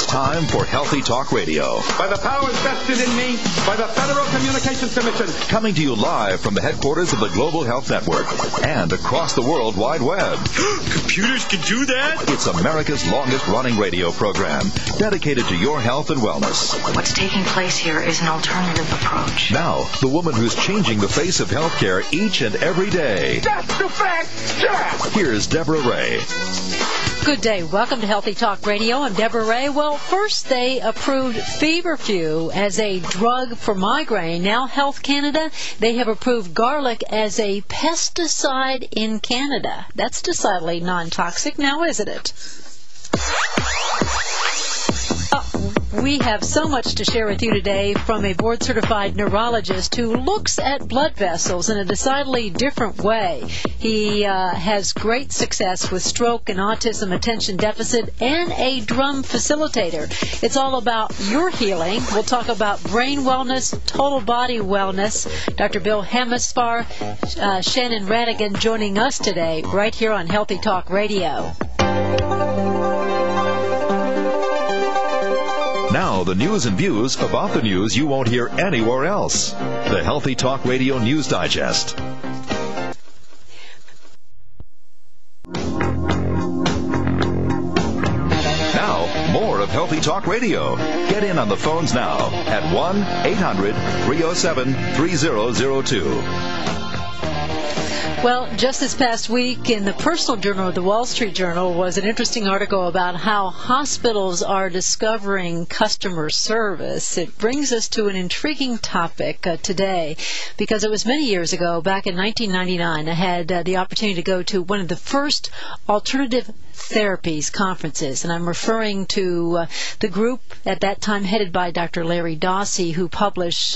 time for Healthy Talk Radio. By the powers vested in me by the Federal Communications Commission. Coming to you live from the headquarters of the Global Health Network and across the World Wide Web. Computers can do that? It's America's longest-running radio program dedicated to your health and wellness. What's taking place here is an alternative approach. Now, the woman who's changing the face of healthcare each and every day. That's the fact, Jack! Here's Deborah Ray. Good day. Welcome to Healthy Talk Radio. I'm Deborah Ray. Well, first they approved Feverfew as a drug for migraine. Now Health Canada, they have approved garlic as a pesticide in Canada. That's decidedly non-toxic now, isn't it? We have so much to share with you today from a board-certified neurologist who looks at blood vessels in a decidedly different way. He has great success with stroke and autism, attention deficit, and a drum facilitator. It's all about your healing. We'll talk about brain wellness, total body wellness. Dr. Bill Hemesfar, Shannon Radigan joining us today right here on Healthy Talk Radio. Now, the news and views about the news you won't hear anywhere else. The Healthy Talk Radio News Digest. Now, more of Healthy Talk Radio. Get in on the phones now at 1-800-307-3002. Well, just this past week in the Personal Journal of the Wall Street Journal was an interesting article about how hospitals are discovering customer service. It brings us to an intriguing topic today because it was many years ago, back in 1999, I had the opportunity to go to one of the first alternative therapies conferences, and I'm referring to the group at that time headed by Dr. Larry Dossey, who published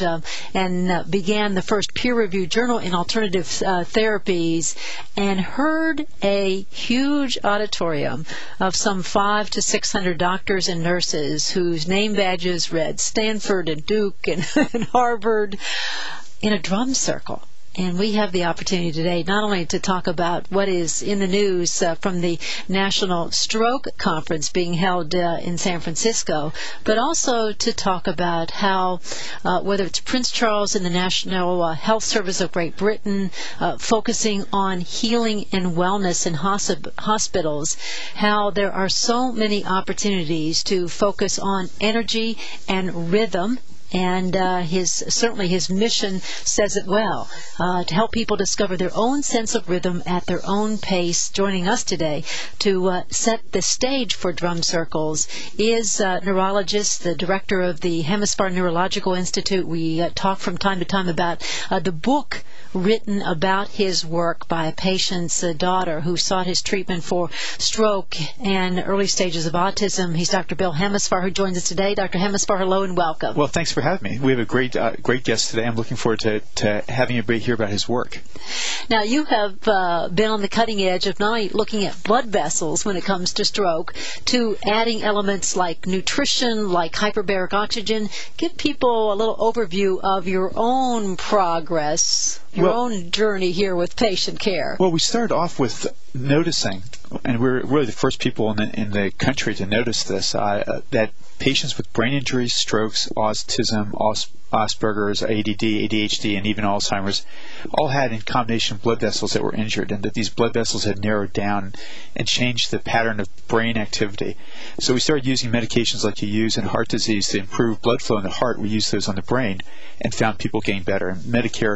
and began the first peer-reviewed journal in alternative therapies, and heard a huge auditorium of some 500 to 600 doctors and nurses whose name badges read Stanford and Duke and, and Harvard in a drum circle. And we have the opportunity today not only to talk about what is in the news from the National Stroke Conference being held in San Francisco, but also to talk about how, whether it's Prince Charles and the National Health Service of Great Britain, focusing on healing and wellness in hospitals, how there are so many opportunities to focus on energy and rhythm. And certainly his mission says it well, to help people discover their own sense of rhythm at their own pace. Joining us today to set the stage for drum circles is neurologist, the director of the Hemesfar Neurological Institute. We talk from time to time about the book written about his work by a patient's daughter who sought his treatment for stroke and early stages of autism. He's Dr. Bill Hemesfar, who joins us today. Dr. Hemesfar, hello and welcome. Well, thanks for having me. We have a great guest today. I'm looking forward to having everybody hear about his work. Now, you have been on the cutting edge of not only looking at blood vessels when it comes to stroke, to adding elements like nutrition, like hyperbaric oxygen. Give people a little overview of your own progress, your own journey here with patient care. Well, we started off with noticing, and we're really the first people in the country to notice this, that patients with brain injuries, strokes, autism, Asperger's, ADD, ADHD, and even Alzheimer's all had in combination blood vessels that were injured, and that these blood vessels had narrowed down and changed the pattern of brain activity. So we started using medications like you use in heart disease to improve blood flow in the heart. We used those on the brain and found people getting better. And Medicare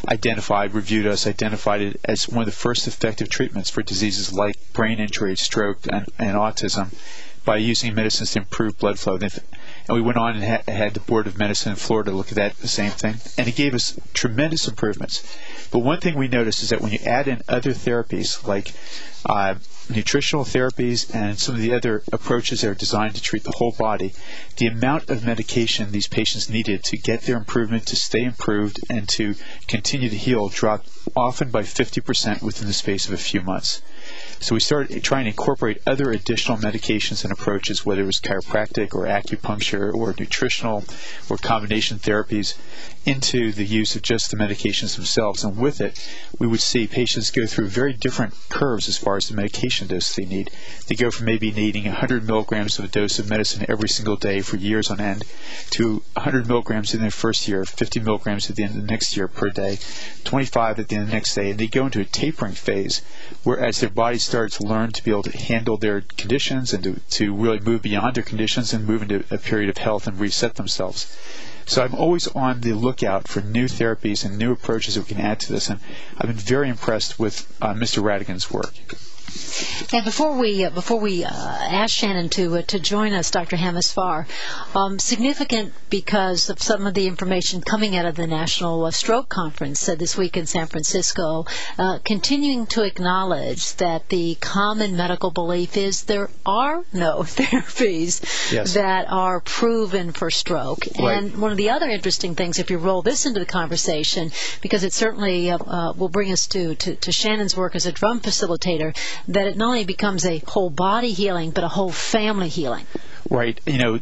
reviewed us, identified it as one of the first effective treatments for diseases like brain injury, stroke, and autism by using medicines to improve blood flow. And we went on and had the Board of Medicine in Florida look at that, the same thing, and it gave us tremendous improvements. But one thing we noticed is that when you add in other therapies like nutritional therapies and some of the other approaches that are designed to treat the whole body, the amount of medication these patients needed to get their improvement, to stay improved, and to continue to heal dropped often by 50% within the space of a few months. So we started trying to incorporate other additional medications and approaches, whether it was chiropractic or acupuncture or nutritional or combination therapies, into the use of just the medications themselves. And with it, we would see patients go through very different curves as far as the medication dose they need. They go from maybe needing 100 milligrams of a dose of medicine every single day for years on end to 100 milligrams in their first year, 50 milligrams at the end of the next year per day, 25 at the end of the next day, and they go into a tapering phase where as their body starts to learn to be able to handle their conditions and to really move beyond their conditions and move into a period of health and reset themselves. So I'm always on the lookout for new therapies and new approaches that we can add to this, and I've been very impressed with Mr. Ratigan's work. And before we ask Shannon to join us, Dr. Hamis-Farr, significant because of some of the information coming out of the National Stroke Conference this week in San Francisco, continuing to acknowledge that the common medical belief is there are no therapies that are proven for stroke. Right. And one of the other interesting things, if you roll this into the conversation, because it certainly will bring us to Shannon's work as a drum facilitator, that it not only becomes a whole body healing, but a whole family healing. Right. You know,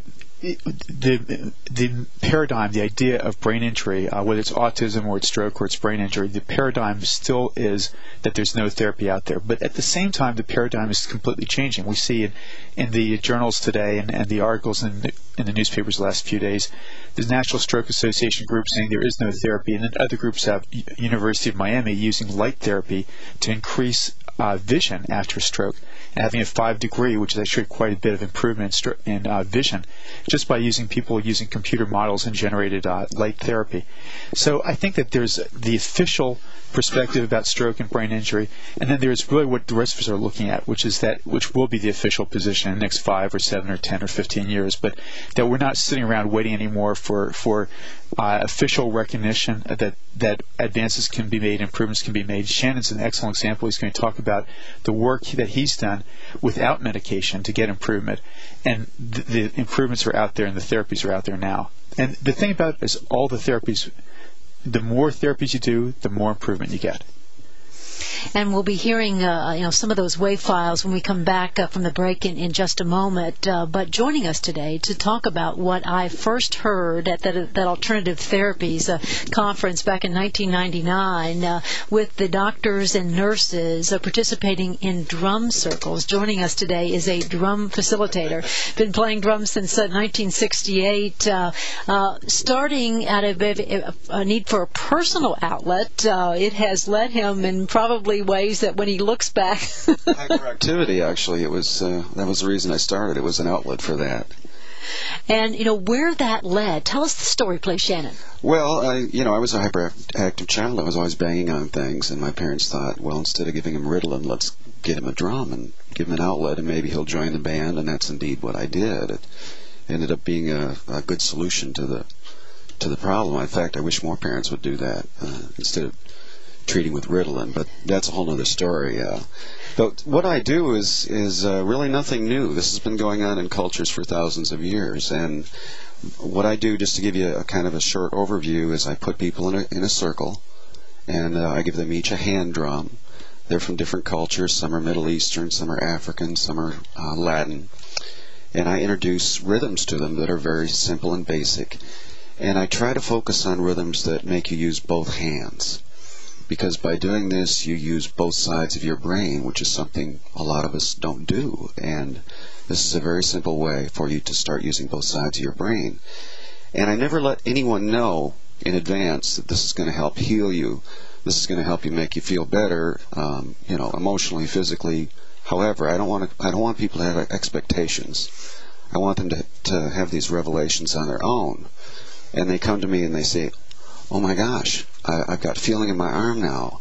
the paradigm, the idea of brain injury, whether it's autism or it's stroke or it's brain injury, the paradigm still is that there's no therapy out there. But at the same time, the paradigm is completely changing. We see in the journals today and the articles in the newspapers the last few days, the National Stroke Association group saying there is no therapy, and then other groups have University of Miami using light therapy to increase vision after stroke, and having a 5-degree, which is actually quite a bit of improvement in vision, just by people using computer models and generated light therapy. So I think that there's the official perspective about stroke and brain injury, and then there's really what the rest of us are looking at, which will be the official position in the next 5 or 7 or 10 or 15 years, but that we're not sitting around waiting anymore for official recognition that advances can be made, improvements can be made. Shannon's an excellent example. He's going to talk about the work that he's done without medication to get improvement, and the improvements are out there and the therapies are out there now. And the thing about it is all the therapies, the more therapies you do, the more improvement you get. And we'll be hearing some of those WAVE files when we come back from the break in just a moment. But joining us today to talk about what I first heard at that Alternative Therapies conference back in 1999 with the doctors and nurses participating in drum circles. Joining us today is a drum facilitator. Been playing drums since 1968, starting out of a need for a personal outlet. It has led him in probably ways that when he looks back hyperactivity, actually, that was the reason I started. It was an outlet for that. And where that led, tell us the story, please, Shannon. Well, I was a hyperactive child. I was always banging on things, and my parents thought, well, instead of giving him Ritalin, let's get him a drum and give him an outlet, and maybe he'll join the band. And that's indeed what I did. It ended up being a good solution to the problem. In fact, I wish more parents would do that instead of treating with Ritalin, but that's a whole other story. But what I do is really nothing new. This has been going on in cultures for thousands of years, and what I do, just to give you a kind of a short overview, is I put people in a circle, and I give them each a hand drum. They're from different cultures. Some are Middle Eastern, some are African, some are Latin, and I introduce rhythms to them that are very simple and basic, and I try to focus on rhythms that make you use both hands. Because by doing this, you use both sides of your brain, which is something a lot of us don't do. And this is a very simple way for you to start using both sides of your brain. And I never let anyone know in advance that this is going to help heal you. This is going to help you, make you feel better, emotionally, physically. However, I don't want people to have expectations. I want them to have these revelations on their own. And they come to me and they say, oh my gosh, I've got feeling in my arm now.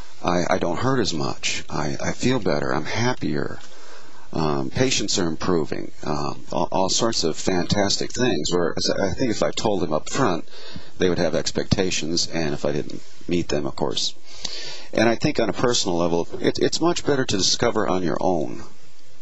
I don't hurt as much. I feel better. I'm happier. Patients are improving. All sorts of fantastic things. Whereas I think if I told them up front, they would have expectations, and if I didn't meet them, of course. And I think on a personal level, it's much better to discover on your own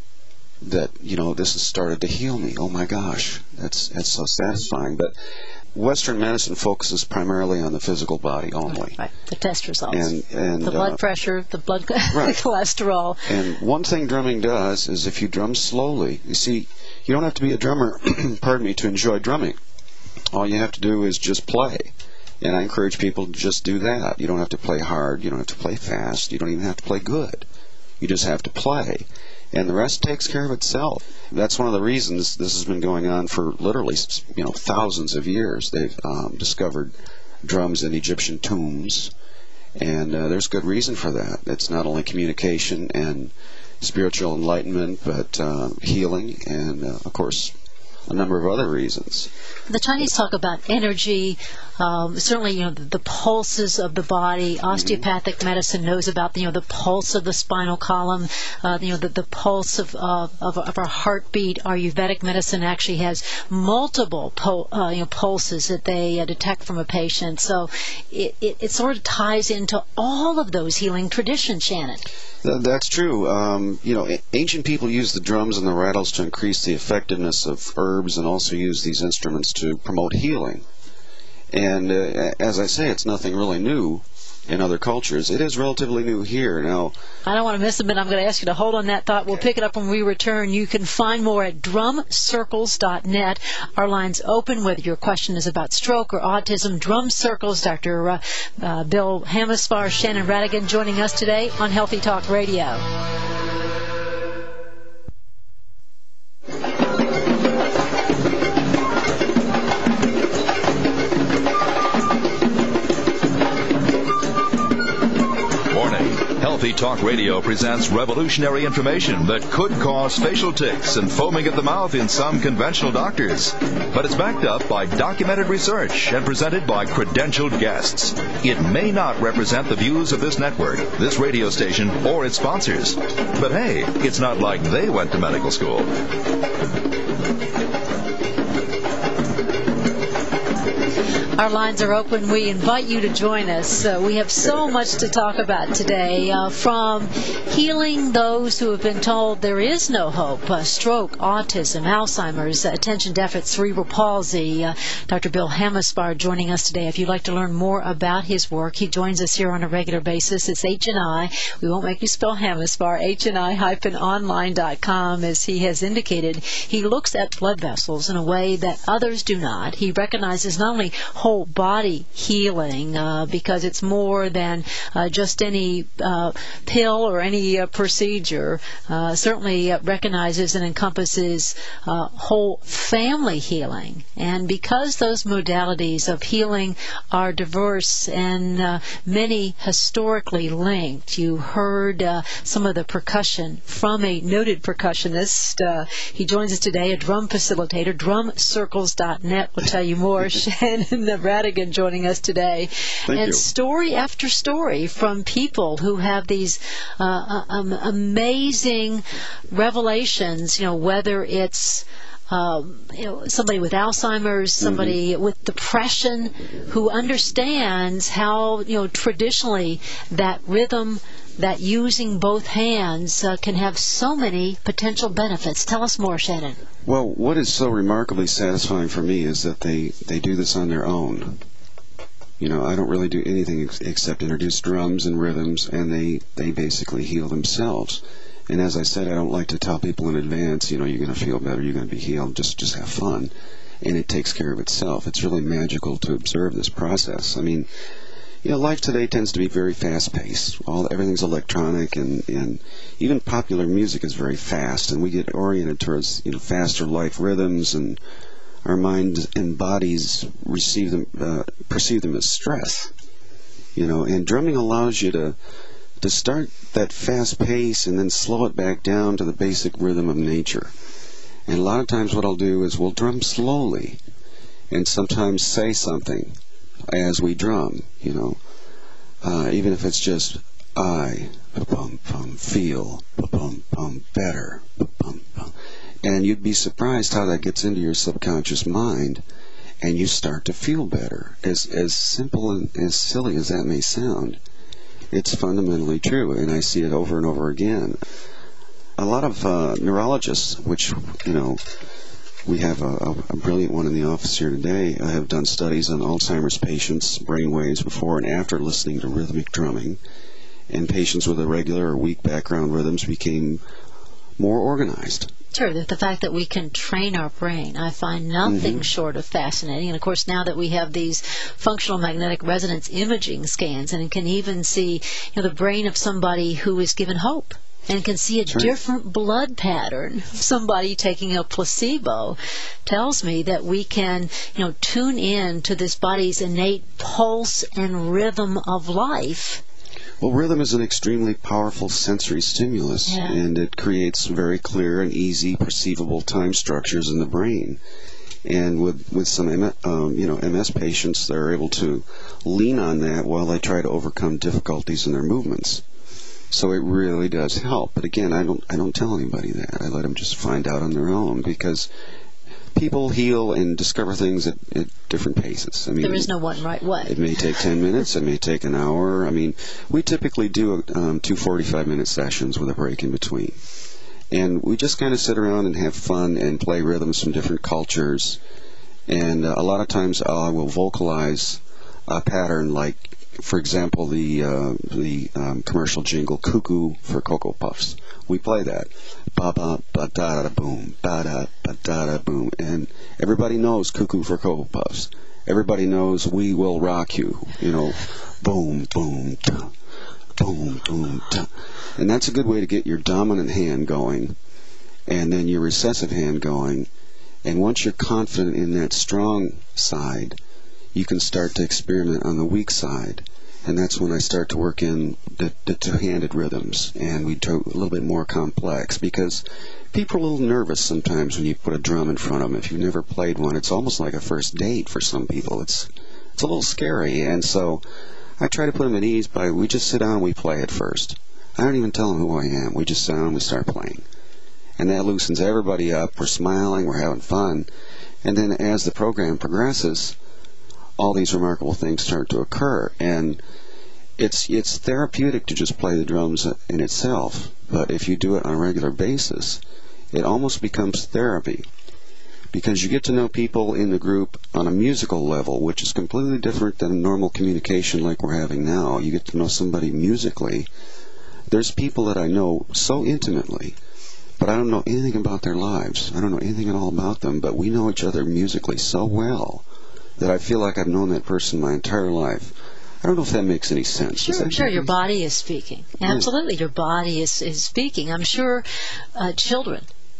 that, this has started to heal me. Oh my gosh, that's so satisfying. But Western medicine focuses primarily on the physical body only. Right. The test results. And the blood pressure, the blood cholesterol. And one thing drumming does is if you drum slowly, you see, you don't have to be a drummer, pardon me, to enjoy drumming. All you have to do is just play. And I encourage people to just do that. You don't have to play hard. You don't have to play fast. You don't even have to play good. You just have to play. And the rest takes care of itself. That's one of the reasons this has been going on for literally, thousands of years. They've discovered drums in Egyptian tombs, and there's good reason for that. It's not only communication and spiritual enlightenment, but healing, and of course, a number of other reasons. The Chinese talk about energy, certainly, the pulses of the body. Osteopathic medicine knows about, the pulse of the spinal column, the pulse of our heartbeat. Ayurvedic medicine actually has multiple pulses that they detect from a patient. So it sort of ties into all of those healing traditions, Shannon. That's true. Ancient people used the drums and the rattles to increase the effectiveness of herbs and also use these instruments to promote healing. And as I say, it's nothing really new in other cultures. It is relatively new here. Now, I don't want to miss a minute. I'm going to ask you to hold on that thought. We'll pick it up when we return. You can find more at drumcircles.net. Our line's open, whether your question is about stroke or autism. Drum Circles, Dr. Bill Hamispar, Shannon Radigan joining us today on Healthy Talk Radio. Healthy Talk Radio presents revolutionary information that could cause facial tics and foaming at the mouth in some conventional doctors. But it's backed up by documented research and presented by credentialed guests. It may not represent the views of this network, this radio station, or its sponsors. But hey, it's not like they went to medical school. Our lines are open. We invite you to join us. We have so much to talk about today, from healing those who have been told there is no hope, stroke, autism, Alzheimer's, attention deficit, cerebral palsy. Dr. Bill Hamispar joining us today. If you'd like to learn more about his work, he joins us here on a regular basis. It's H&I. We won't make you spell Hamispar, HNI-online.com. As he has indicated, he looks at blood vessels in a way that others do not. He recognizes not only whole body healing, because it's more than just any pill or any procedure. Certainly recognizes and encompasses whole family healing. And because those modalities of healing are diverse and many historically linked, you heard some of the percussion from a noted percussionist. He joins us today, a drum facilitator. Drumcircles.net will tell you more. Shannon Radigan joining us today. Thank you. Story after story from people who have these amazing revelations, whether it's somebody with Alzheimer's, somebody with depression, who understands how, traditionally that rhythm, that using both hands can have so many potential benefits. Tell us more, Shannon. Well, what is so remarkably satisfying for me is that they do this on their own. I don't really do anything except introduce drums and rhythms, and they basically heal themselves. And as I said, I don't like to tell people in advance, you're going to feel better, you're going to be healed, just have fun. And it takes care of itself. It's really magical to observe this process. I mean, life today tends to be very fast-paced. Everything's electronic, and even popular music is very fast, and we get oriented towards faster life rhythms, and our minds and bodies perceive them as stress. And drumming allows you to start that fast pace and then slow it back down to the basic rhythm of nature. And a lot of times what I'll do is we'll drum slowly, and sometimes say something as we drum, even if it's just I, pa-pum-pum, feel, pa-pum-pum, better, pa-pum-pum. And you'd be surprised how that gets into your subconscious mind, and you start to feel better. As simple and as silly as that may sound, it's fundamentally true, and I see it over and over again. A lot of neurologists, which, We have a brilliant one in the office here today. I have done studies on Alzheimer's patients' brain waves before and after listening to rhythmic drumming, and patients with irregular or weak background rhythms became more organized. Sure, the fact that we can train our brain, I find nothing short of fascinating. And of course, now that we have these functional magnetic resonance imaging scans, and can even see, the brain of somebody who is given hope, and can see a different blood pattern. Somebody taking a placebo tells me that we can, tune in to this body's innate pulse and rhythm of life. Well, rhythm is an extremely powerful sensory stimulus, and it creates very clear and easy perceivable time structures in the brain. And with some MS patients, they're able to lean on that while they try to overcome difficulties in their movements. So it really does help. But again, I don't tell anybody that. I let them just find out on their own, because people heal and discover things at different paces. I mean, there is no one right way. It may take 10 minutes. It may take an hour. I mean, we typically do 2 45-minute sessions with a break in between. And we just kind of sit around and have fun and play rhythms from different cultures. And a lot of times I will vocalize a pattern, like, for example, the commercial jingle, Cuckoo for Cocoa Puffs. We play that. Ba-ba, ba-da-da-boom, ba-da-ba-da-da-boom. And everybody knows Cuckoo for Cocoa Puffs. Everybody knows We Will Rock You. Boom, boom, ta, boom, boom, ta. And that's a good way to get your dominant hand going, and then your recessive hand going. And once you're confident in that strong side, you can start to experiment on the weak side. And that's when I start to work in the two-handed rhythms, and we do a little bit more complex, because people are a little nervous sometimes when you put a drum in front of them. If you've never played one, it's almost like a first date for some people. It's a little scary, and so I try to put them at ease by, we just sit down and we play it first. I don't even tell them who I am. We just sit down and we start playing. And that loosens everybody up. We're smiling, we're having fun. And then as the program progresses, all these remarkable things start to occur. And it's therapeutic to just play the drums in itself, but if you do it on a regular basis, it almost becomes therapy, because you get to know people in the group on a musical level, which is completely different than normal communication like we're having now. You get to know somebody musically. There's people that I know so intimately, but I don't know anything about their lives. I don't know anything at all about them, but we know each other musically so well that I feel like I've known that person my entire life. I don't know if that makes any sense. Sure, your body is speaking. Absolutely, your body is speaking. I'm sure children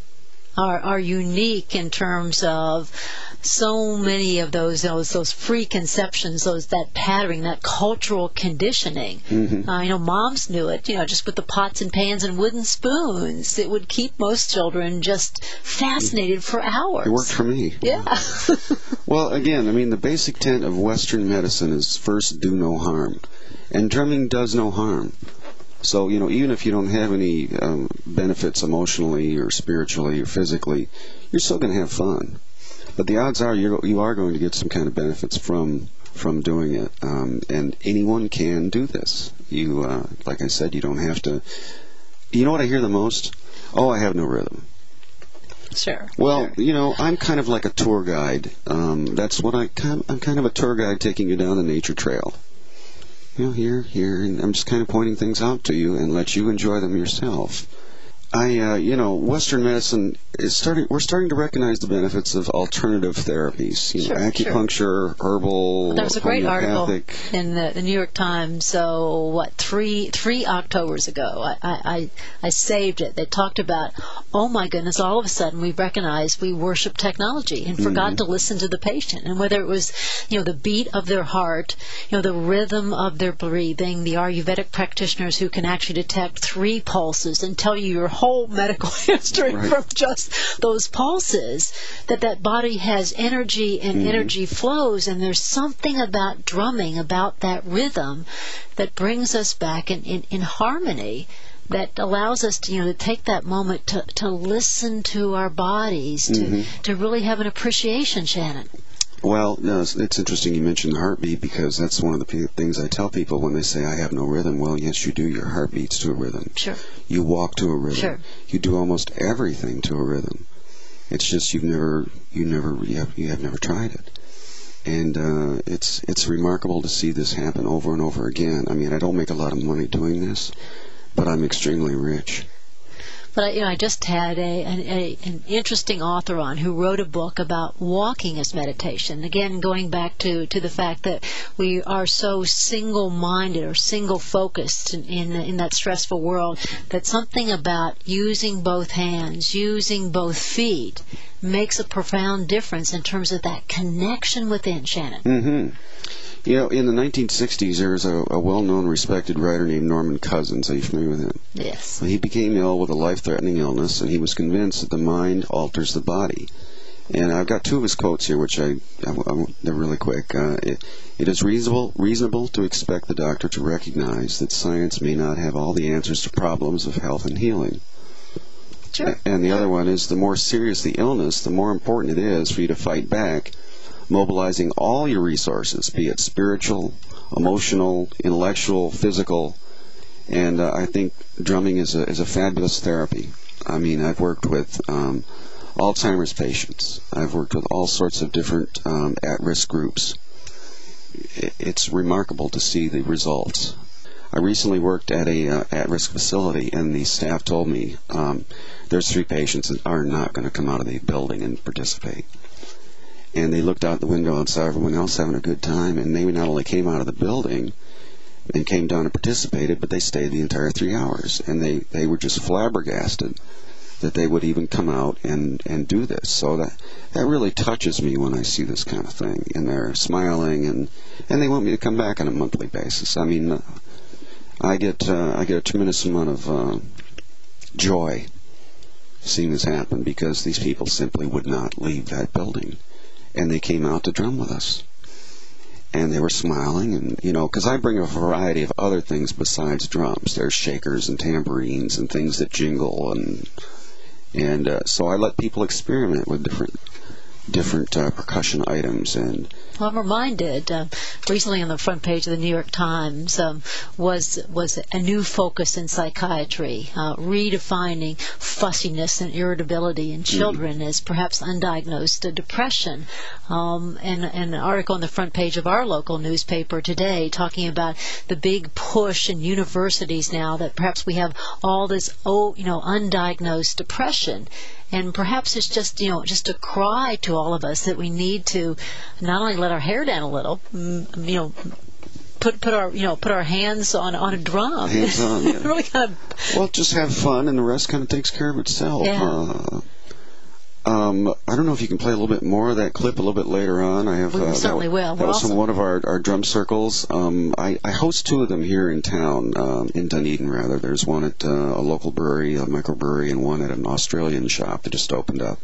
are unique in terms of so many of those preconceptions, that patterning, that cultural conditioning. Moms knew it, just with the pots and pans and wooden spoons. It would keep most children just fascinated for hours. It worked for me. Yeah. Well, again, the basic tenet of Western medicine is first do no harm. And drumming does no harm. So, even if you don't have any benefits emotionally or spiritually or physically, you're still going to have fun. But the odds are you are going to get some kind of benefits from doing it. And anyone can do this. Like I said, you don't have to. You know what I hear the most? Oh, I have no rhythm. Sure. Well, I'm kind of like a tour guide. That's what I'm kind of a tour guide taking you down the nature trail. Here, and I'm just kind of pointing things out to you and let you enjoy them yourself. Western medicine we're starting to recognize the benefits of alternative therapies. Acupuncture, herbal, there was a great article homeopathic. in the New York Times, three Octobers ago. I saved it. They talked about, oh my goodness, all of a sudden we recognized we worship technology and forgot to listen to the patient. And whether it was, the beat of their heart, the rhythm of their breathing, the Ayurvedic practitioners who can actually detect 3 pulses and tell you your whole medical history from just those pulses, that body has energy and energy flows, and there's something about drumming, about that rhythm, that brings us back in harmony, that allows us to take that moment to listen to our bodies, to really have an appreciation, Shannon. Well, no, it's interesting you mentioned the heartbeat, because that's one of the things I tell people when they say, I have no rhythm. Well, yes, you do. Your heart beats to a rhythm. Sure. You walk to a rhythm. Sure. You do almost everything to a rhythm. It's just you have never tried it. And it's remarkable to see this happen over and over again. I mean, I don't make a lot of money doing this, but I'm extremely rich. But I just had an interesting author on who wrote a book about walking as meditation. Again, going back to the fact that we are so single-minded or single-focused in that stressful world, that something about using both hands, using both feet, makes a profound difference in terms of that connection within, Shannon. Mm-hmm. You know, in the 1960s, there was a well-known, respected writer named Norman Cousins. Are you familiar with him? Yes. He became ill with a life-threatening illness, and he was convinced that the mind alters the body. And I've got two of his quotes here, which they're really quick. It is reasonable to expect the doctor to recognize that science may not have all the answers to problems of health and healing. Sure. And the other one is, the more serious the illness, the more important it is for you to fight back, mobilizing all your resources, be it spiritual, emotional, intellectual, physical. And I think drumming is a fabulous therapy. I mean, I've worked with Alzheimer's patients. I've worked with all sorts of different at-risk groups. It's remarkable to see the results. I recently worked at a at-risk facility, and the staff told me there's 3 patients that are not going to come out of the building and participate. And they looked out the window and saw everyone else having a good time, and they not only came out of the building and came down and participated, but they stayed the entire 3 hours. And they were just flabbergasted that they would even come out and do this. So that really touches me when I see this kind of thing. And they're smiling, and they want me to come back on a monthly basis. I mean, I get a tremendous amount of joy seeing this happen, because these people simply would not leave that building. And they came out to drum with us. And they were smiling, and, you know, because I bring a variety of other things besides drums. There's shakers and tambourines and things that jingle, and so I let people experiment with different percussion items. And well, I'm reminded recently on the front page of the New York Times was a new focus in psychiatry, redefining fussiness and irritability in children as perhaps undiagnosed depression. And an article on the front page of our local newspaper today talking about the big push in universities now that perhaps we have all this undiagnosed depression. And perhaps it's just a cry to all of us that we need to not only let our hair down a little, put our hands on a drum. Hands on, yeah. Really kind of. Well, just have fun, and the rest kind of takes care of itself. Yeah. I don't know if you can play a little bit more of that clip a little bit later on. I have. We certainly will. That was from one of our drum circles. I host 2 of them here in town, in Dunedin rather. There's one at a local brewery, a microbrewery, and one at an Australian shop that just opened up.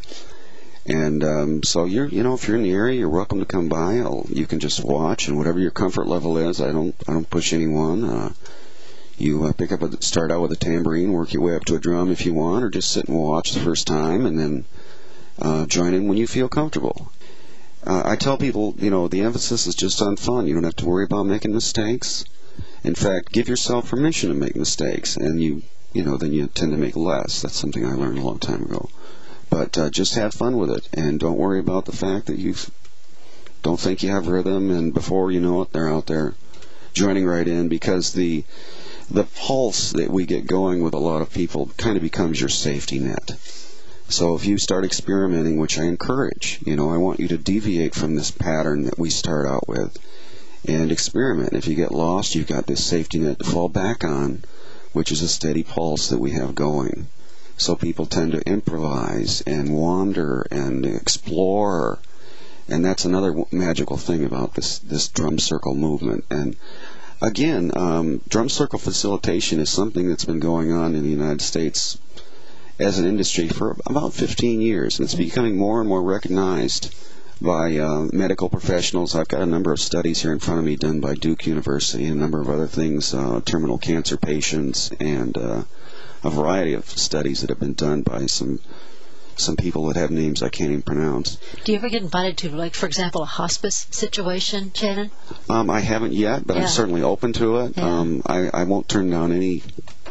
And so if you're in the area, you're welcome to come by. You can just watch, and whatever your comfort level is, I don't push anyone. You start out with a tambourine, work your way up to a drum if you want, or just sit and watch the first time, and then join in when you feel comfortable. I tell people, the emphasis is just on fun. You don't have to worry about making mistakes. In fact, give yourself permission to make mistakes, and then you tend to make less. That's something I learned a long time ago. But just have fun with it, and don't worry about the fact that you don't think you have rhythm, and before you know it, they're out there joining right in, because the pulse that we get going with a lot of people kind of becomes your safety net. So if you start experimenting, which I encourage, I want you to deviate from this pattern that we start out with and experiment. If you get lost, you've got this safety net to fall back on, which is a steady pulse that we have going. So people tend to improvise and wander and explore, and that's another magical thing about this drum circle movement. And again, drum circle facilitation is something that's been going on in the United States as an industry for about 15 years, and it's becoming more and more recognized by medical professionals. I've got a number of studies here in front of me done by Duke University, and a number of other things, terminal cancer patients, and a variety of studies that have been done by some people that have names I can't even pronounce. Do you ever get invited to, like, for example, a hospice situation, Shannon? I haven't yet, but I'm certainly open to it. Yeah. I won't turn down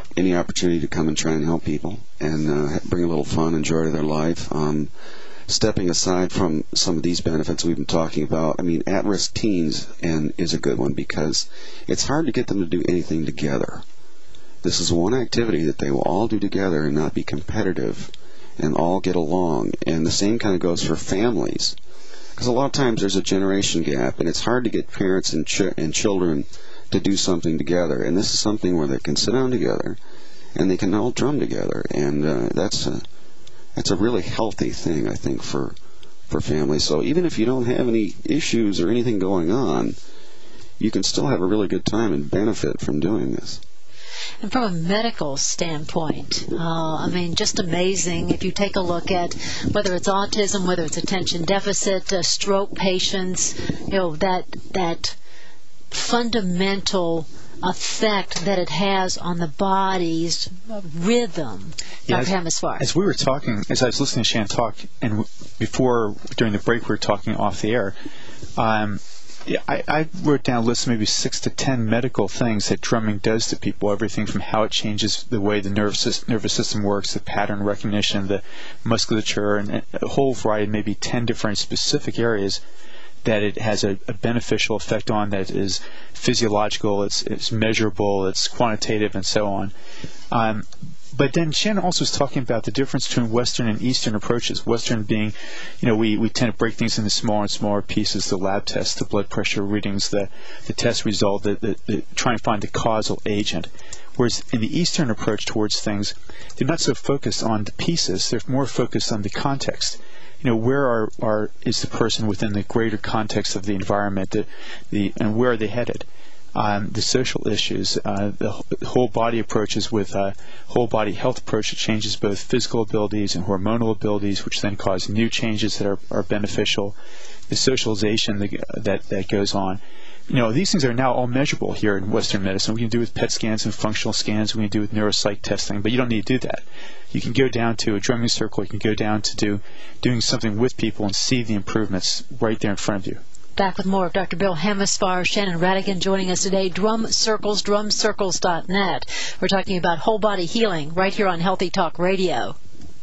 any opportunity to come and try and help people and bring a little fun and joy to their life. Stepping aside from some of these benefits we've been talking about, I mean, at-risk teens is a good one because it's hard to get them to do anything together. This is one activity that they will all do together and not be competitive and all get along. And the same kind of goes for families, because a lot of times there's a generation gap, and it's hard to get parents and children to do something together. And this is something where they can sit down together and they can all drum together, and that's a really healthy thing, I think, for families. So even if you don't have any issues or anything going on, you can still have a really good time and benefit from doing this. And from a medical standpoint, I mean, just amazing. If you take a look at whether it's autism, whether it's attention deficit, stroke patients, that fundamental effect that it has on the body's rhythm. Yeah, Dr. Hammesfahr. As we were talking, as I was listening to Shannon talk, and before, during the break, we were talking off the air, I wrote down a list of maybe 6 to 10 medical things that drumming does to people. Everything from how it changes the way the nervous system works, the pattern recognition, the musculature, and a whole variety, maybe 10 different specific areas that it has a beneficial effect on, that is physiological, it's measurable, it's quantitative, and so on. But then Shannon also was talking about the difference between Western and Eastern approaches. Western being, we tend to break things into smaller and smaller pieces, the lab tests, the blood pressure readings, the test result, the trying to find the causal agent. Whereas in the Eastern approach towards things, they're not so focused on the pieces, they're more focused on the context. Where is the person within the greater context of the environment, and where are they headed? The social issues, the whole body approaches with whole body health approach that changes both physical abilities and hormonal abilities, which then cause new changes that are beneficial. The socialization that goes on. These things are now all measurable here in Western medicine. We can do with PET scans and functional scans. We can do with neuropsych testing, but you don't need to do that. You can go down to a drumming circle. You can go down to doing something with people and see the improvements right there in front of you. Back with more of Dr. Bill Hammesfahr, Shannon Radigan joining us today. Drum Circles, drumcircles.net. We're talking about whole body healing right here on Healthy Talk Radio.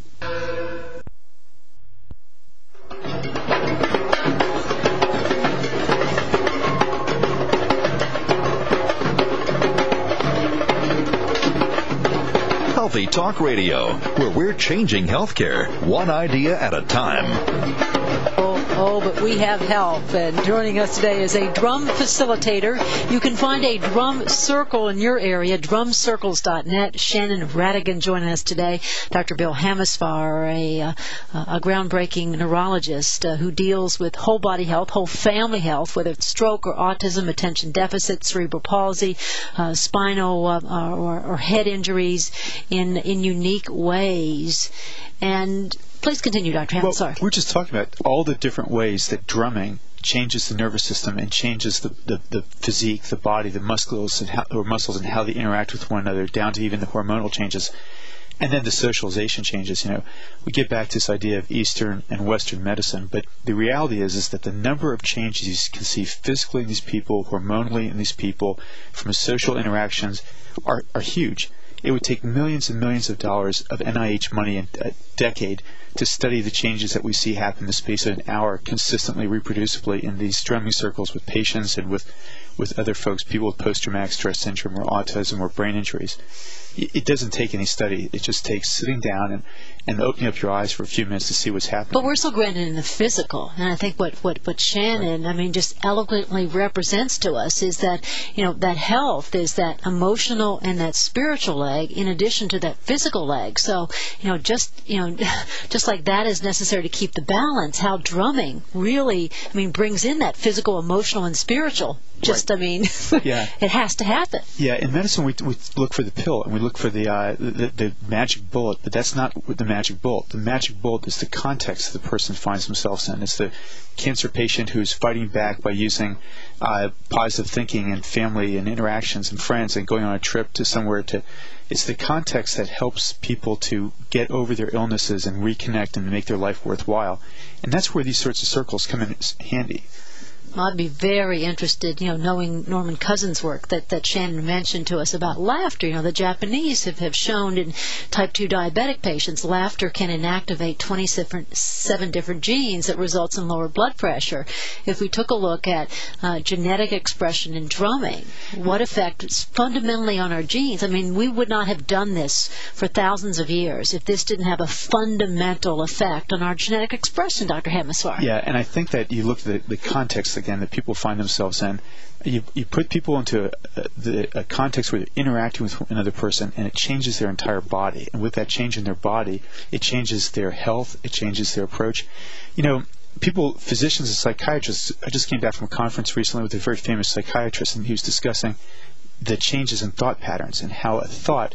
Healthy Talk Radio, where we're changing healthcare one idea at a time. But we have help. And joining us today is a drum facilitator. You can find a drum circle in your area, drumcircles.net. Shannon Radigan joining us today. Dr. Bill Hammesfahr, a groundbreaking neurologist who deals with whole body health, whole family health, whether it's stroke or autism, attention deficit, cerebral palsy, spinal or head injuries in unique ways. And please continue, Dr. Hammesfahr. Well, we're just talking about all the different ways that drumming changes the nervous system and changes the physique, the body, the muscles and how they interact with one another, down to even the hormonal changes. And then the socialization changes. We get back to this idea of Eastern and Western medicine, but the reality is that the number of changes you can see physically in these people, hormonally in these people, from social interactions are huge. It would take millions and millions of dollars of NIH money in a decade to study the changes that we see happen in the space of an hour, consistently, reproducibly, in these drumming circles with patients and with other folks, people with post-traumatic stress syndrome or autism or brain injuries. It doesn't take any study. It just takes sitting down and opening up your eyes for a few minutes to see what's happening. But we're so grounded in the physical, and I think what Shannon, just eloquently represents to us is that, that health is that emotional and that spiritual leg in addition to that physical leg. So, just like that is necessary to keep the balance, how drumming really, brings in that physical, emotional, and spiritual. Yeah. It has to happen. Yeah, in medicine we look for the pill and we look for the magic bullet, but that's not the magic bullet. The magic bullet is the context the person finds themselves in. It's the cancer patient who's fighting back by using positive thinking and family and interactions and friends and going on a trip to somewhere to. It's the context that helps people to get over their illnesses and reconnect and make their life worthwhile. And that's where these sorts of circles come in handy. I'd be very interested, knowing Norman Cousins' work that Shannon mentioned to us about laughter. The Japanese have shown in type 2 diabetic patients, laughter can inactivate 27 different genes that results in lower blood pressure. If we took a look at genetic expression in drumming, what effect it's fundamentally on our genes. I mean, we would not have done this for thousands of years if this didn't have a fundamental effect on our genetic expression, Dr. Hemeswar. Yeah, and I think that you look at the context again that people find themselves in. You put people into a context where they're interacting with another person, and it changes their entire body. And with that change in their body, it changes their health, it changes their approach. Physicians and psychiatrists, I just came back from a conference recently with a very famous psychiatrist, and he was discussing the changes in thought patterns and how a thought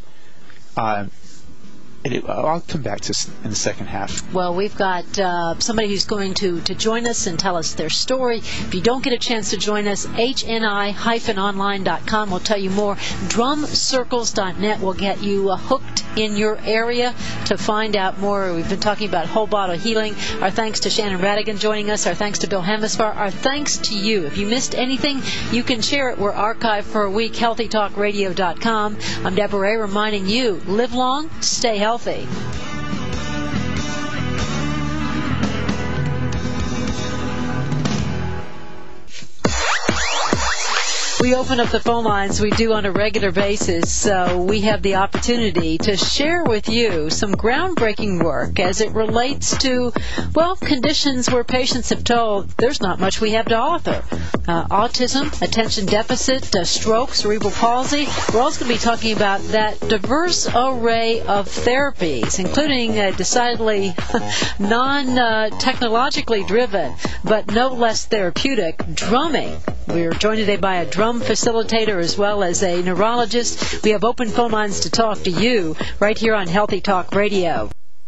I'll come back to this in the second half. Well, we've got somebody who's going to join us and tell us their story. If you don't get a chance to join us, hni-online.com will tell you more. Drumcircles.net will get you hooked in your area to find out more. We've been talking about whole body healing. Our thanks to Shannon Radigan joining us. Our thanks to Bill Hemeswar. Our thanks to you. If you missed anything, you can share it. We're archived for a week. HealthyTalkRadio.com. I'm Deborah Ray reminding you, live long, stay healthy. We open up the phone lines. We do on a regular basis, so we have the opportunity to share with you some groundbreaking work as it relates to, conditions where patients have told there's not much we have to offer. Autism, attention deficit, stroke, cerebral palsy. We're also going to be talking about that diverse array of therapies, including decidedly non-technologically driven, but no less therapeutic, drumming. We're joined today by a drum facilitator as well as a neurologist. We have open phone lines to talk to you right here on Healthy Talk Radio.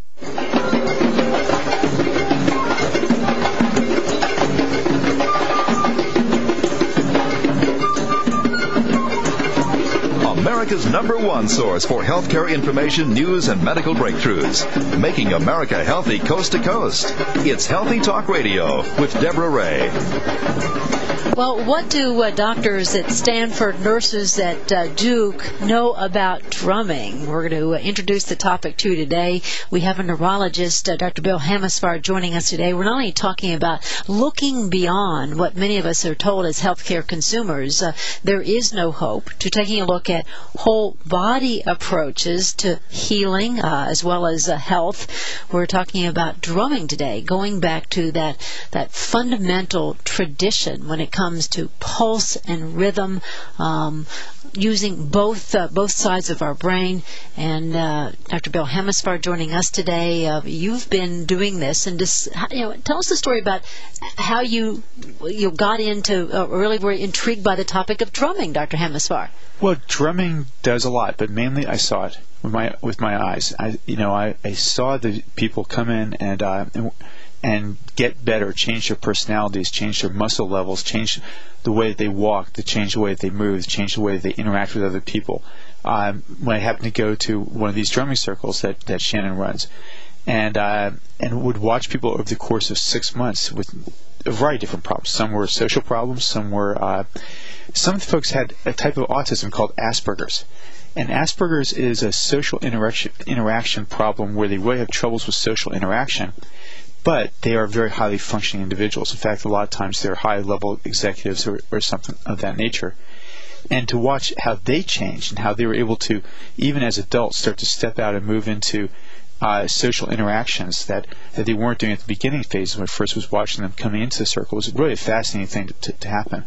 America's #1 source for healthcare information, news, and medical breakthroughs. Making America healthy coast to coast. It's Healthy Talk Radio with Deborah Ray. Well, what do doctors at Stanford, nurses at Duke know about drumming? We're going to introduce the topic to you today. We have a neurologist, Dr. Bill Hemeswar, joining us today. We're not only talking about looking beyond what many of us are told as healthcare consumers, there is no hope, to taking a look at whole body approaches to healing as well as health. We're talking about drumming today, going back to that fundamental tradition when it comes to pulse and rhythm, using both sides of our brain. And Dr. Bill Hemeswar joining us today. You've been doing this, and just tell us the story about how you got into really were intrigued by the topic of drumming, Dr. Hemeswar. Well, drumming does a lot, but mainly I saw it with my eyes. I saw the people come in and get better, change their personalities, change their muscle levels, change the way they walk, change the way they move, change the way they interact with other people. When I happened to go to one of these drumming circles that Shannon runs, and would watch people over the course of 6 months with a variety of different problems. Some were social problems, some of the folks had a type of autism called Asperger's. And Asperger's is a social interaction problem where they really have troubles with social interaction, but they are very highly functioning individuals. In fact, a lot of times they're high-level executives or something of that nature. And to watch how they changed and how they were able to, even as adults, start to step out and move into social interactions that they weren't doing at the beginning phase when I first was watching them coming into the circle was really a fascinating thing to happen.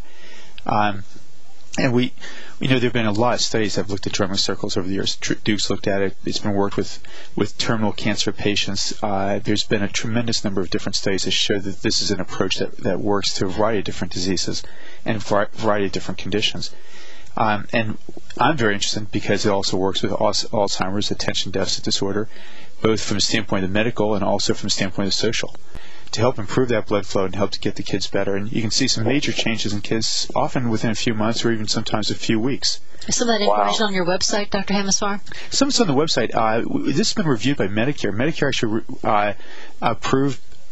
And we know there have been a lot of studies that have looked at drumming circles over the years. Duke's looked at it. It's been worked with terminal cancer patients. There's been a tremendous number of different studies that show that this is an approach that works to a variety of different diseases and a variety of different conditions. And I'm very interested because it also works with Alzheimer's, attention deficit disorder, both from the standpoint of the medical and also from the standpoint of the social, to help improve that blood flow and help to get the kids better. And you can see some major changes in kids, often within a few months or even sometimes a few weeks. Is some of that information on your website, Dr. Hemeswar? Some on the website. This has been reviewed by Medicare. Medicare actually approved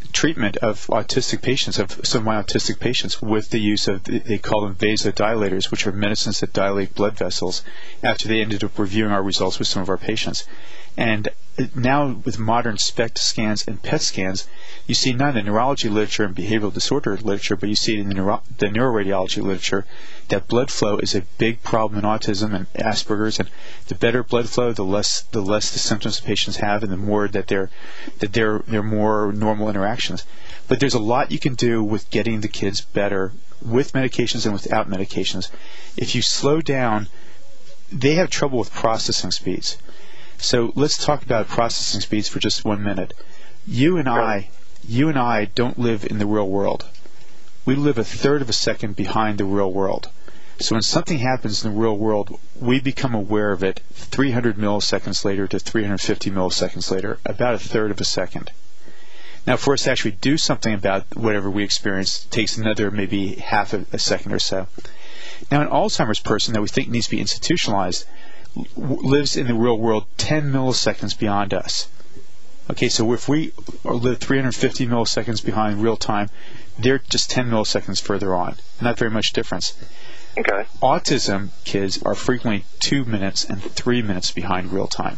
treatment of autistic patients, of some of my autistic patients, with the use of, they call them vasodilators, which are medicines that dilate blood vessels, after they ended up reviewing our results with some of our patients. And now with modern SPECT scans and PET scans, you see not in the neurology literature and behavioral disorder literature, but you see it in the neuroradiology literature, that blood flow is a big problem in autism and Asperger's, and the better blood flow, the less the symptoms the patients have, and the more that they're more normal interactions. But there's a lot you can do with getting the kids better with medications and without medications. If you slow down, they have trouble with processing speeds. So let's talk about processing speeds for just 1 minute. You and I don't live in the real world. We live a third of a second behind the real world. So when something happens in the real world, we become aware of it 300 milliseconds later to 350 milliseconds later, about a third of a second. Now, for us to actually do something about whatever we experience, it takes another maybe half a second or so. Now, an Alzheimer's person that we think needs to be institutionalized lives in the real world 10 milliseconds beyond us. Okay, so if we live 350 milliseconds behind real time, they're just 10 milliseconds further on. Not very much difference. Okay. Autism kids are frequently 2 minutes and 3 minutes behind real time.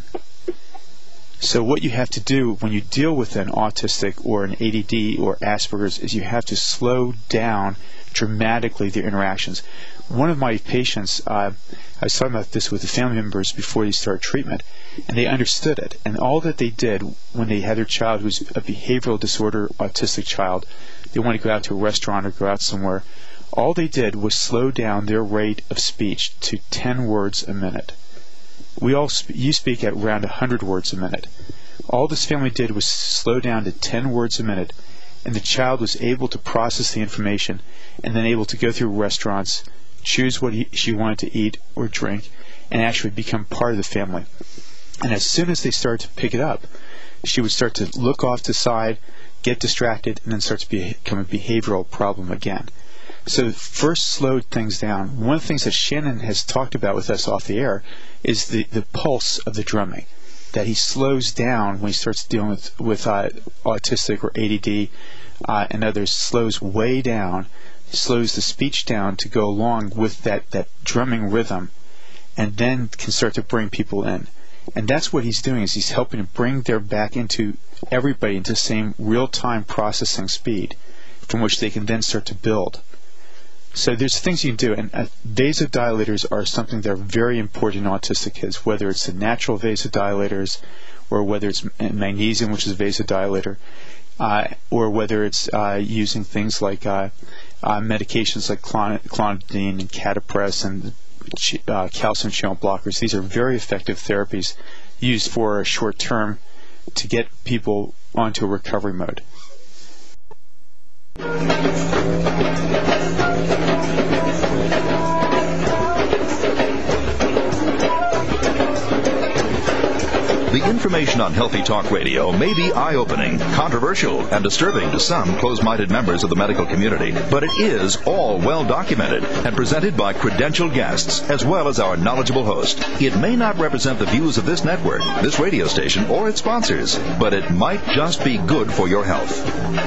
So what you have to do when you deal with an autistic or an ADD or Asperger's is you have to slow down dramatically their interactions. One of my patients, I was talking about this with the family members before they started treatment, and they understood it. And all that they did when they had their child who's a behavioral disorder autistic child, they want to go out to a restaurant or go out somewhere, all they did was slow down their rate of speech to 10 words a minute. You speak at around 100 words a minute. All this family did was slow down to 10 words a minute, and the child was able to process the information and then able to go through restaurants, choose what she wanted to eat or drink, and actually become part of the family. And as soon as they started to pick it up, she would start to look off to the side, get distracted, and then start to become a behavioral problem again. So first slowed things down. One of the things that Shannon has talked about with us off the air is the pulse of the drumming, that he slows down when he starts dealing with autistic or ADD and others, slows way down, slows the speech down to go along with that drumming rhythm, and then can start to bring people in. And that's what he's doing, is he's helping to bring everybody into the same real-time processing speed from which they can then start to build. So there's things you can do, and vasodilators are something that are very important in autistic kids, whether it's the natural vasodilators or whether it's magnesium, which is a vasodilator, or whether it's using things like medications like clonidine and Catapres and calcium channel blockers. These are very effective therapies used for a short term to get people onto a recovery mode. The information on Healthy Talk Radio may be eye-opening, controversial, and disturbing to some close-minded members of the medical community, but it is all well-documented and presented by credentialed guests, as well as our knowledgeable host. It may not represent the views of this network, this radio station, or its sponsors, but it might just be good for your health.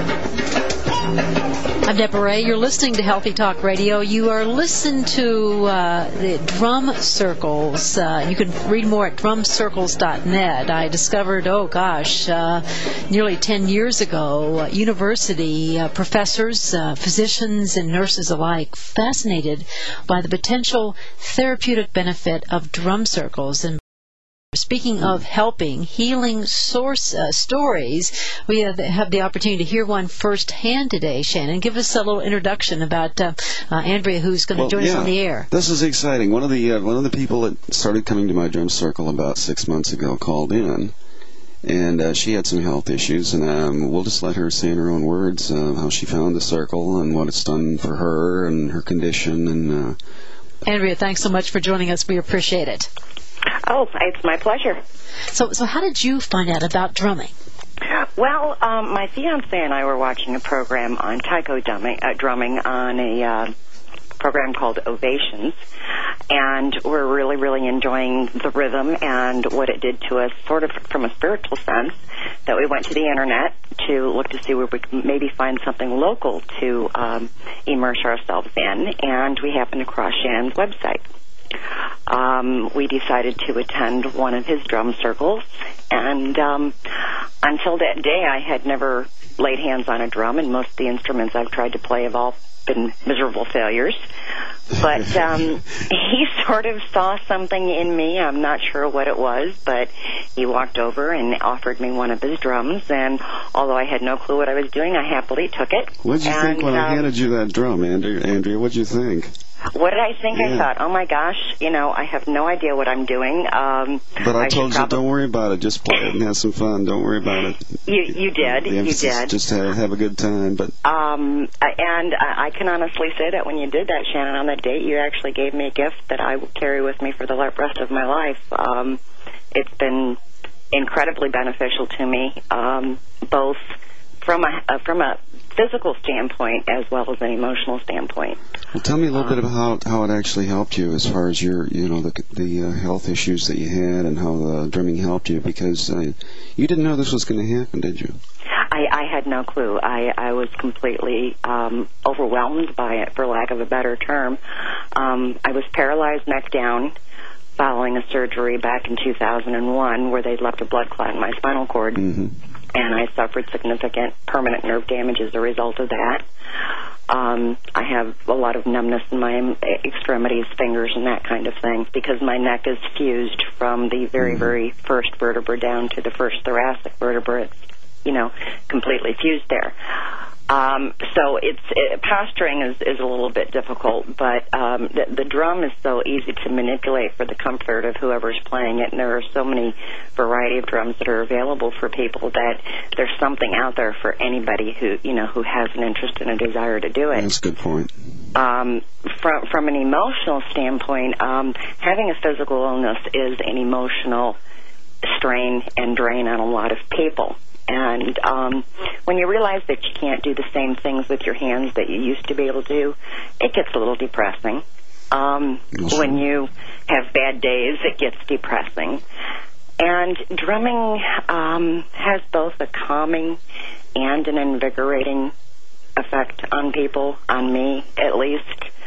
I'm Deborah Ray. You're listening to Healthy Talk Radio. You are listening to the Drum Circles. You can read more at drumcircles.net. I discovered, nearly 10 years ago, university professors, physicians, and nurses alike fascinated by the potential therapeutic benefit of drum circles. And speaking of helping, healing stories, we have the opportunity to hear one firsthand today. Shannon, give us a little introduction about Andrea, who's going to join us on the air. This is exciting. One of the people that started coming to my drum circle about 6 months ago called in, and she had some health issues, and we'll just let her say in her own words how she found the circle and what it's done for her and her condition. And Andrea, thanks so much for joining us. We appreciate it. Oh, it's my pleasure. So how did you find out about drumming? Well, my fiancé and I were watching a program on taiko drumming on a program called Ovations, and we're really, really enjoying the rhythm and what it did to us, sort of from a spiritual sense, that we went to the internet to look to see where we could maybe find something local to immerse ourselves in, and we happened across Shannon's website. We decided to attend one of his drum circles, and until that day I had never laid hands on a drum, and most of the instruments I've tried to play have all been miserable failures. But he sort of saw something in me. I'm not sure what it was, but he walked over and offered me one of his drums, and although I had no clue what I was doing, I happily took it. What did you think when I handed you that drum, Andrea? What did you think? What did I think? Yeah. I thought, oh my gosh, I have no idea what I'm doing. But I told you, don't worry about it. Just play it and have some fun. Don't worry about it. You did. You did. Just have a good time. But and I can honestly say that when you did that, Shannon, on that date, you actually gave me a gift that I will carry with me for the rest of my life. It's been incredibly beneficial to me, both from a physical standpoint as well as an emotional standpoint. Well, tell me a little bit about how it actually helped you as far as your, the health issues that you had and how the drumming helped you, because you didn't know this was going to happen, did you? I had no clue. I was completely overwhelmed by it, for lack of a better term. I was paralyzed neck down following a surgery back in 2001 where they'd left a blood clot in my spinal cord. Mm-hmm. And I suffered significant permanent nerve damage as a result of that. I have a lot of numbness in my extremities, fingers, and that kind of thing, because my neck is fused from the very, very first vertebra down to the first thoracic vertebra. It's, completely fused there. So posturing is a little bit difficult, but the drum is so easy to manipulate for the comfort of whoever's playing it, and there are so many variety of drums that are available for people that there's something out there for anybody who has an interest and a desire to do it. That's a good point. From an emotional standpoint, having a physical illness is an emotional strain and drain on a lot of people. And when you realize that you can't do the same things with your hands that you used to be able to do, it gets a little depressing. When you have bad days, it gets depressing. And drumming has both a calming and an invigorating effect on people, on me at least.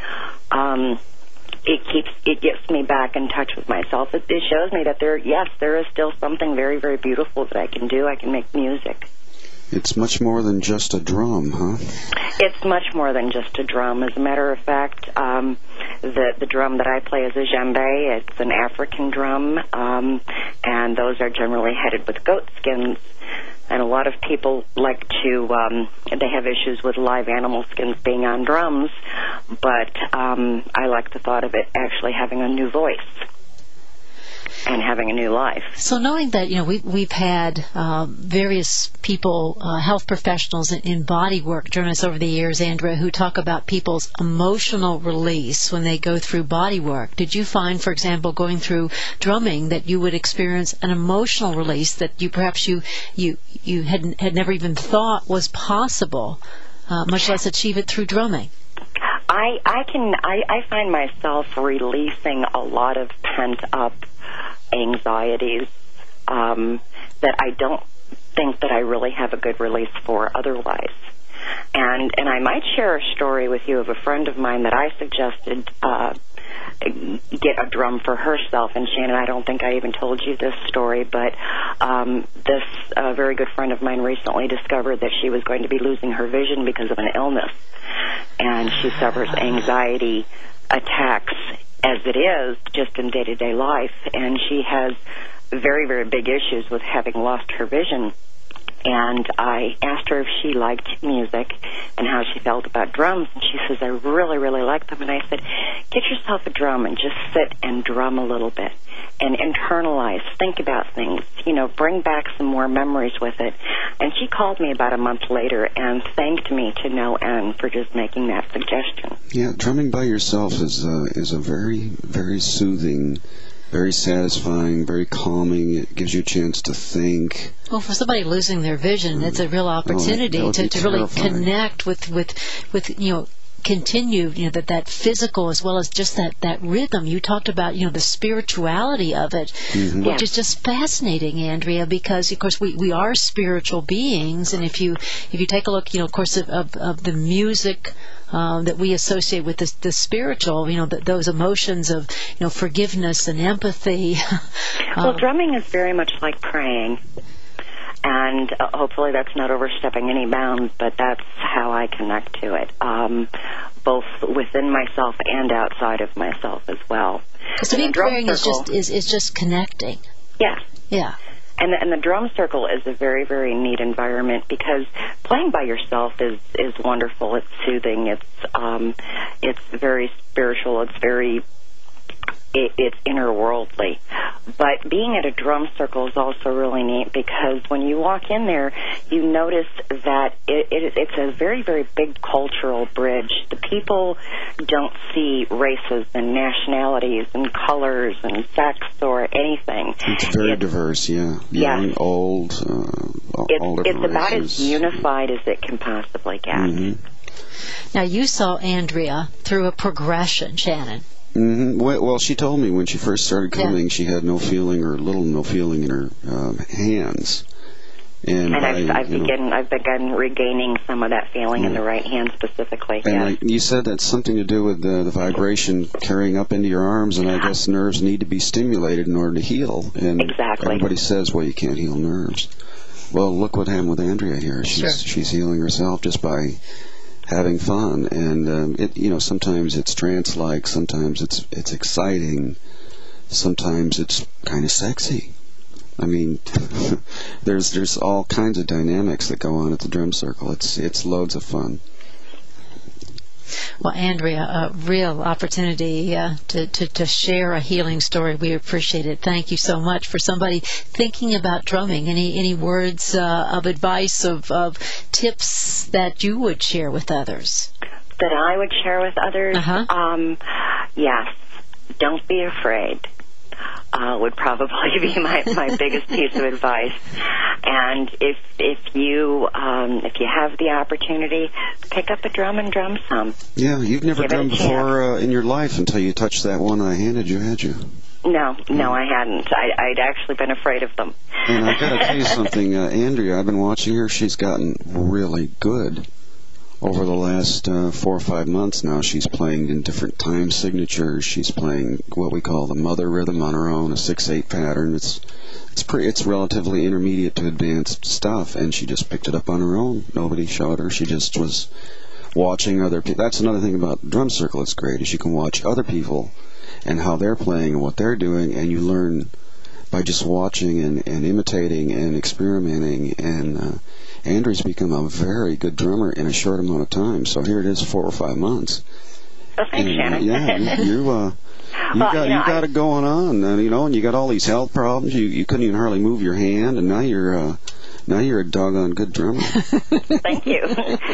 It gets me back in touch with myself. It shows me that there is still something very, very beautiful that I can do. I can make music. It's much more than just a drum, huh? It's much more than just a drum. As a matter of fact, the drum that I play is a djembe. It's an African drum, and those are generally headed with goat skins. And a lot of people like to, they have issues with live animal skins being on drums, but I like the thought of it actually having a new voice and having a new life. So knowing that, we've had various people, health professionals in body work join us over the years, Andrea, who talk about people's emotional release when they go through body work. Did you find, for example, going through drumming, that you would experience an emotional release that perhaps you had never even thought was possible, much less achieve it through drumming? I find myself releasing a lot of pent up anxieties that I don't think that I really have a good release for otherwise. And I might share a story with you of a friend of mine that I suggested get a drum for herself. And Shannon, I don't think I even told you this story, but this very good friend of mine recently discovered that she was going to be losing her vision because of an illness. And she suffers anxiety attacks as it is just in day-to-day life, and she has very, very big issues with having lost her vision. And I asked her if she liked music and how she felt about drums, and she says, I really, really like them. And I said, get yourself a drum and just sit and drum a little bit and internalize, think about things, bring back some more memories with it. And she called me about a month later and thanked me to no end for just making that suggestion. Yeah, drumming by yourself is a very, very soothing, very satisfying, very calming. It gives you a chance to think. Well, for somebody losing their vision, it's a real opportunity to really connect with continue, that physical as well as just that rhythm. You talked about, the spirituality of it, which is just fascinating, Andrea, because, of course, we are spiritual beings, and if you take a look, of course, of the music that we associate with the spiritual, those emotions of, forgiveness and empathy. Well, drumming is very much like praying. And hopefully that's not overstepping any bounds, but that's how I connect to it, both within myself and outside of myself as well. So being praying is just connecting. Yes. Yeah. And the drum circle is a very, very neat environment because playing by yourself is wonderful. It's soothing. It's very spiritual. It's inner-worldly. But being at a drum circle is also really neat because when you walk in there, you notice that it's a very, very big cultural bridge. The people don't see races and nationalities and colors and sex or anything. It's very diverse, yeah. Young, old, all different It's about races. as unified as it can possibly get. Mm-hmm. Now, you saw Andrea through a progression, Shannon. Mm-hmm. Well, she told me when she first started coming, she had no feeling or little no feeling in her hands. And I've begun regaining some of that feeling in the right hand specifically. And you said that's something to do with the vibration carrying up into your arms, and I guess nerves need to be stimulated in order to heal. And exactly. Everybody says, well, you can't heal nerves. Well, look what happened with Andrea here. She's healing herself just by having fun, and sometimes it's trance-like, sometimes it's exciting, sometimes it's kind of sexy. I mean, there's all kinds of dynamics that go on at the drum circle. It's loads of fun. Well, Andrea, a real opportunity to share a healing story. We appreciate it. Thank you so much. For somebody thinking about drumming, any words of advice, of tips that you would share with others? That I would share with others? Yes. Don't be afraid. Would probably be my biggest piece of advice. And if you have the opportunity, pick up a drum and drum some. Yeah, you've never drummed before in your life until you touched that one I handed you, had you? No, I hadn't. I'd actually been afraid of them. And I've got to tell you something, Andrea, I've been watching her. She's gotten really good. Over the last 4 or 5 months now, she's playing in different time signatures. She's playing what we call the mother rhythm on her own, a 6/8 pattern. It's relatively intermediate to advanced stuff, and she just picked it up on her own. Nobody showed her. She just was watching other people. That's another thing about Drum Circle that's great, is you can watch other people and how they're playing and what they're doing, and you learn by just watching and imitating and experimenting. And Andrew's become a very good drummer in a short amount of time. So here it is, 4 or 5 months. Oh, thanks, Shannon. Yeah, you got it going on, and you got all these health problems. You couldn't even hardly move your hand, and now you're a doggone good drummer. Thank you.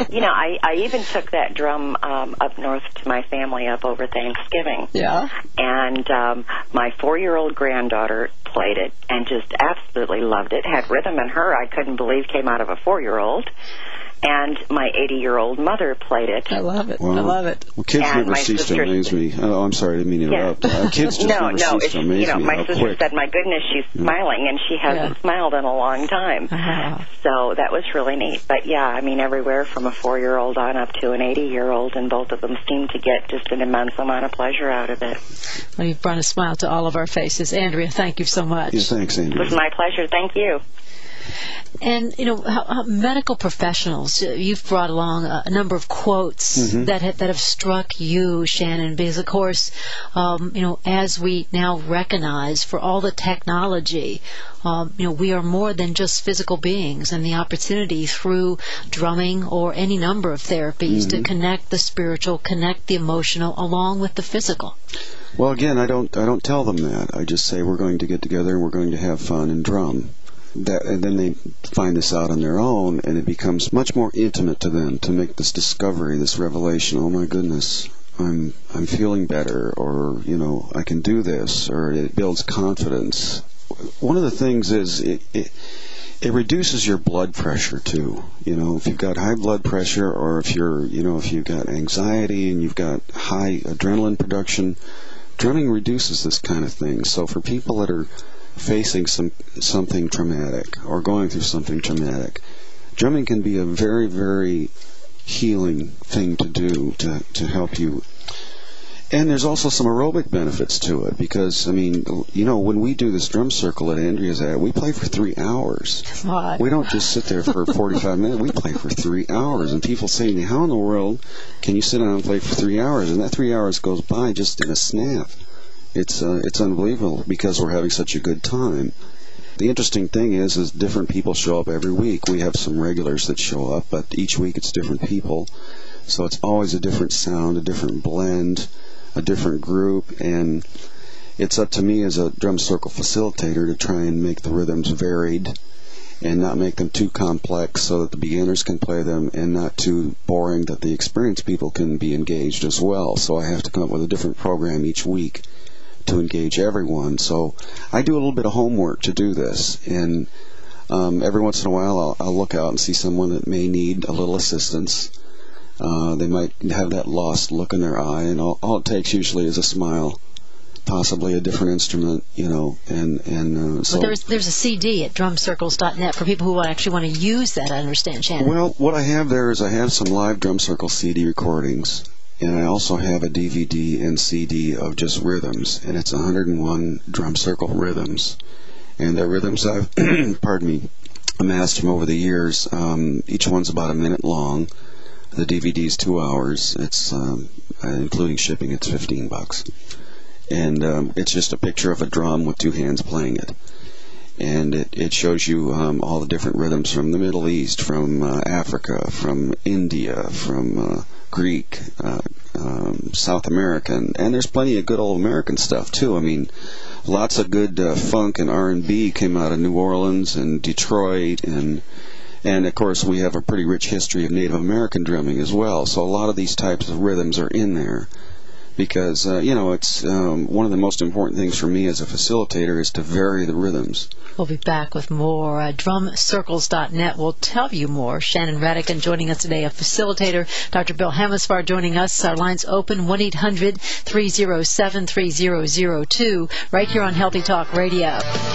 I even took that drum up north to my family up over Thanksgiving. Yeah. And my 4-year-old granddaughter played it and just absolutely loved it. Had rhythm in her I couldn't believe came out of a 4-year-old. And my 80-year-old mother played it. I love it. Wow. I love it. Well, kids never cease to amaze me. Oh, I'm sorry, I didn't mean to interrupt. Kids just never cease to amaze me. My sister said, my goodness, she's smiling, and she hasn't smiled in a long time. So that was really neat. But, everywhere from a 4-year-old on up to an 80-year-old, and both of them seem to get just an immense amount of pleasure out of it. Well, you've brought a smile to all of our faces. Andrea, thank you so much. Yes, thanks, Andrea. It was my pleasure. Thank you. And, how medical professionals, you've brought along a number of quotes that have struck you, Shannon, because, of course, as we now recognize for all the technology, we are more than just physical beings, and the opportunity through drumming or any number of therapies to connect the spiritual, connect the emotional, along with the physical. Well, again, I don't tell them that. I just say we're going to get together and we're going to have fun and drum. And then they find this out on their own, and it becomes much more intimate to them to make this discovery, this revelation. Oh my goodness, I'm feeling better, or I can do this, or it builds confidence. One of the things is it reduces your blood pressure too. If you've got high blood pressure, or if you've got anxiety and you've got high adrenaline production, drumming reduces this kind of thing. So for people that are facing something traumatic or going through something traumatic, drumming can be a very, very healing thing to do to help you. And there's also some aerobic benefits to it, because, when we do this drum circle that Andrea's at, we play for 3 hours. What? We don't just sit there for 45 minutes. We play for 3 hours. And people say to me, how in the world can you sit down and play for 3 hours? And that 3 hours goes by just in a snap. It's unbelievable, because we're having such a good time. The interesting thing is different people show up every week. We have some regulars that show up, but each week it's different people. So it's always a different sound, a different blend, a different group, and it's up to me as a drum circle facilitator to try and make the rhythms varied and not make them too complex so that the beginners can play them, and not too boring that the experienced people can be engaged as well. So I have to come up with a different program each week to engage everyone. So I do a little bit of homework to do this, and every once in a while I'll look out and see someone that may need a little assistance. They might have that lost look in their eye, and all it takes usually is a smile, possibly a different instrument, so... Well, there's a CD at drumcircles.net for people who actually want to use that, I understand, Shannon. Well, what I have there is I have some live drum circle CD recordings, and I also have a DVD and CD of just rhythms, and it's 101 drum circle rhythms. And the rhythms I've, amassed from over the years, each one's about a minute long. The DVD's 2 hours. It's including shipping, it's $15, and it's just a picture of a drum with 2 hands playing it, and it shows you all the different rhythms from the Middle East, from Africa, from India, from Greek, South American, and there's plenty of good old American stuff too. Lots of good funk and R&B came out of New Orleans and Detroit, and of course, we have a pretty rich history of Native American drumming as well. So a lot of these types of rhythms are in there, because, it's one of the most important things for me as a facilitator is to vary the rhythms. We'll be back with more. Drumcircles.net will tell you more. Shannon Radican joining us today, a facilitator. Dr. Bill Hammesfahr joining us. Our lines open, 1-800-307-3002, right here on Healthy Talk Radio.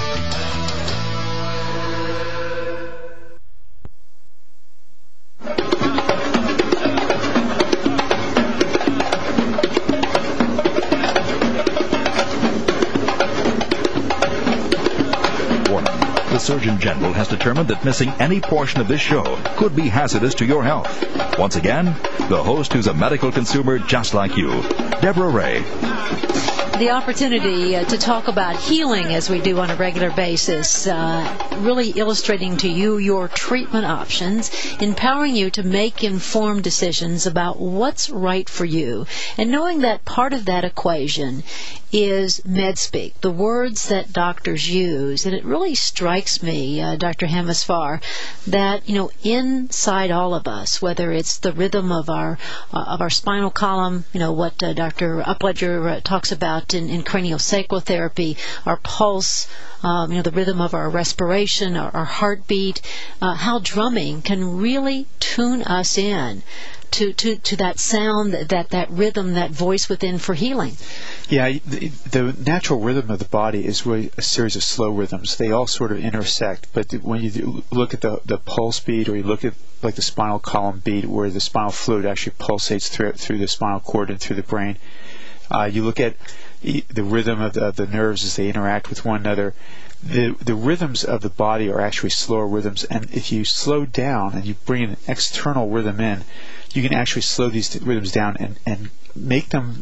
The Surgeon General has determined that missing any portion of this show could be hazardous to your health. Once again, the host who's a medical consumer just like you, Deborah Ray. The opportunity to talk about healing as we do on a regular basis, really illustrating to you your treatment options, empowering you to make informed decisions about what's right for you, and knowing that part of that equation is MedSpeak, the words that doctors use. And it really strikes me, Dr. Hammesfahr, that, inside all of us, whether it's the rhythm of our spinal column, what Dr. Upledger talks about in craniosacral therapy, our pulse, the rhythm of our respiration, our heartbeat, how drumming can really tune us in to that sound, that rhythm, that voice within for healing. Yeah, the natural rhythm of the body is really a series of slow rhythms. They all sort of intersect, but when you look at the pulse beat, or you look at like the spinal column beat, where the spinal fluid actually pulsates through the spinal cord and through the brain, you look at the rhythm of the nerves as they interact with one another. The rhythms of the body are actually slower rhythms, and if you slow down and you bring an external rhythm in, you can actually slow these rhythms down and make them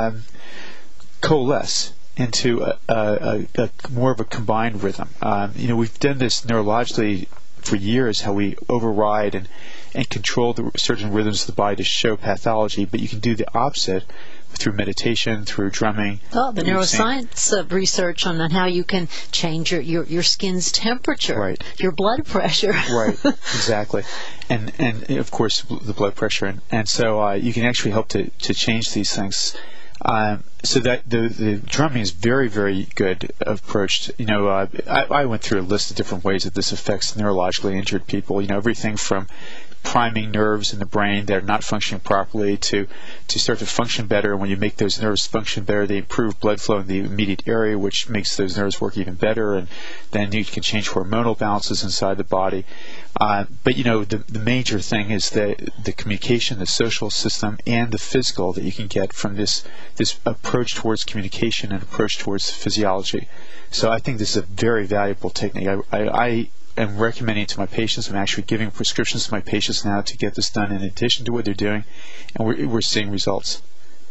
coalesce into a more of a combined rhythm. We've done this neurologically for years, how we override and control certain rhythms of the body to show pathology, but you can do the opposite through meditation, through drumming. Oh, the neuroscience research on how you can change your skin's temperature, right, your blood pressure. Right, exactly. And of course, the blood pressure. And so you can actually help to change these things So that the drumming is very, very good approach. I went through a list of different ways that this affects neurologically injured people. Everything from priming nerves in the brain that are not functioning properly to start to function better. When you make those nerves function better, they improve blood flow in the immediate area, which makes those nerves work even better, and then you can change hormonal balances inside the body. But the major thing is the communication, the social system, and the physical that you can get from this approach towards communication and approach towards physiology. So I think this is a very valuable technique. I am recommending it to my patients. I'm actually giving prescriptions to my patients now to get this done in addition to what they're doing, and we're seeing results.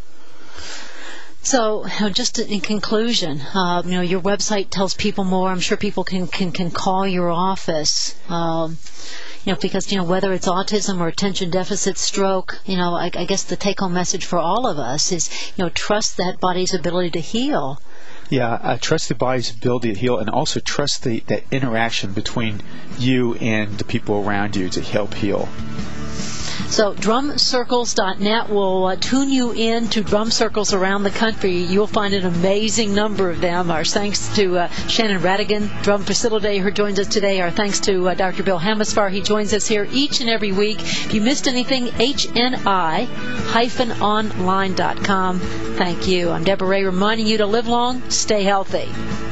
So, just in conclusion, your website tells people more. I'm sure people can call your office. Because whether it's autism or attention deficit stroke, I guess the take-home message for all of us is trust that body's ability to heal. Yeah, trust the body's ability to heal, and also trust that interaction between you and the people around you to help heal. So drumcircles.net will tune you in to drum circles around the country. You'll find an amazing number of them. Our thanks to Shannon Radigan, drum facilitator, who joins us today. Our thanks to Dr. Bill Hamasfar. He joins us here each and every week. If you missed anything, HNI-online.com. Thank you. I'm Deborah Ray, reminding you to live long, stay healthy.